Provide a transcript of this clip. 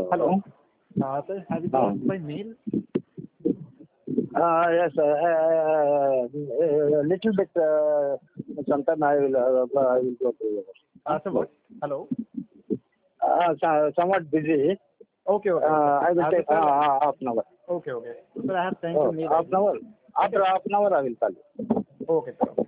Hello. Sir, have you got my mail? Yes, a little bit. Sometime I will go to. Sir, what? Hello. Somewhat busy. Okay, okay. I will take Sir, half an hour. okay, okay. Sir, I have sent you mail. Half an hour. After half an hour, I will call you. Okay, sir.